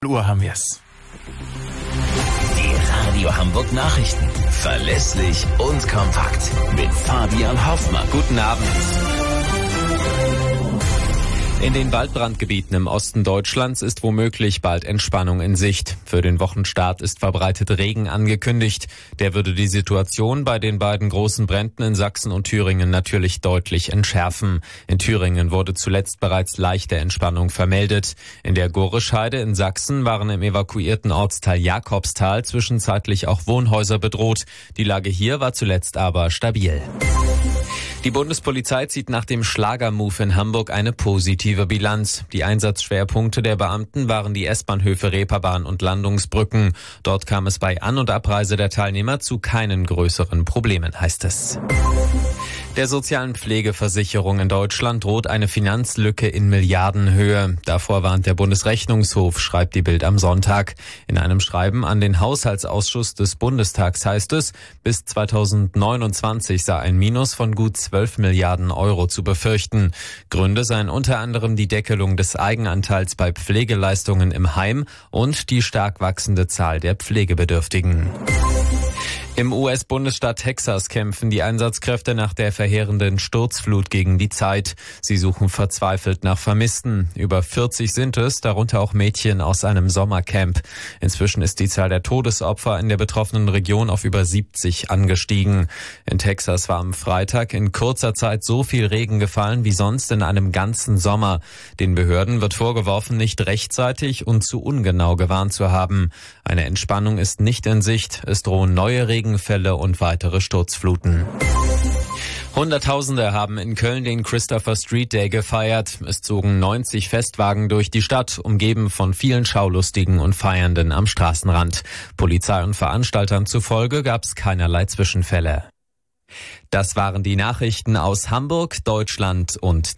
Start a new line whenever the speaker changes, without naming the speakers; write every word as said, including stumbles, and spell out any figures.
Uhr haben wir es.
Die Radio Hamburg Nachrichten. Verlässlich und kompakt. Mit Fabian Hoffmann.
Guten Abend. In den Waldbrandgebieten im Osten Deutschlands ist womöglich bald Entspannung in Sicht. Für den Wochenstart ist verbreitet Regen angekündigt. Der würde die Situation bei den beiden großen Bränden in Sachsen und Thüringen natürlich deutlich entschärfen. In Thüringen wurde zuletzt bereits leichte Entspannung vermeldet. In der Gorischheide in Sachsen waren im evakuierten Ortsteil Jakobsthal zwischenzeitlich auch Wohnhäuser bedroht. Die Lage hier war zuletzt aber stabil. Die Bundespolizei zieht nach dem Schlagermove in Hamburg eine positive Bilanz. Die Einsatzschwerpunkte der Beamten waren die S-Bahnhöfe Reeperbahn und Landungsbrücken. Dort kam es bei An- und Abreise der Teilnehmer zu keinen größeren Problemen, heißt es. Der sozialen Pflegeversicherung in Deutschland droht eine Finanzlücke in Milliardenhöhe. Davor warnt der Bundesrechnungshof, schreibt die Bild am Sonntag. In einem Schreiben an den Haushaltsausschuss des Bundestags heißt es, bis zweitausendneunundzwanzig sei ein Minus von gut zwölf Milliarden Euro zu befürchten. Gründe seien unter anderem die Deckelung des Eigenanteils bei Pflegeleistungen im Heim und die stark wachsende Zahl der Pflegebedürftigen. Im U S-Bundesstaat Texas kämpfen die Einsatzkräfte nach der verheerenden Sturzflut gegen die Zeit. Sie suchen verzweifelt nach Vermissten. Über vierzig sind es, darunter auch Mädchen aus einem Sommercamp. Inzwischen ist die Zahl der Todesopfer in der betroffenen Region auf über siebzig angestiegen. In Texas war am Freitag in kurzer Zeit so viel Regen gefallen wie sonst in einem ganzen Sommer. Den Behörden wird vorgeworfen, nicht rechtzeitig und zu ungenau gewarnt zu haben. Eine Entspannung ist nicht in Sicht. Es drohen neue Regenfälle und weitere Sturzfluten. Hunderttausende haben in Köln den Christopher Street Day gefeiert. Es zogen neunzig Festwagen durch die Stadt, umgeben von vielen Schaulustigen und Feiernden am Straßenrand. Polizei und Veranstaltern zufolge gab es keinerlei Zwischenfälle. Das waren die Nachrichten aus Hamburg, Deutschland und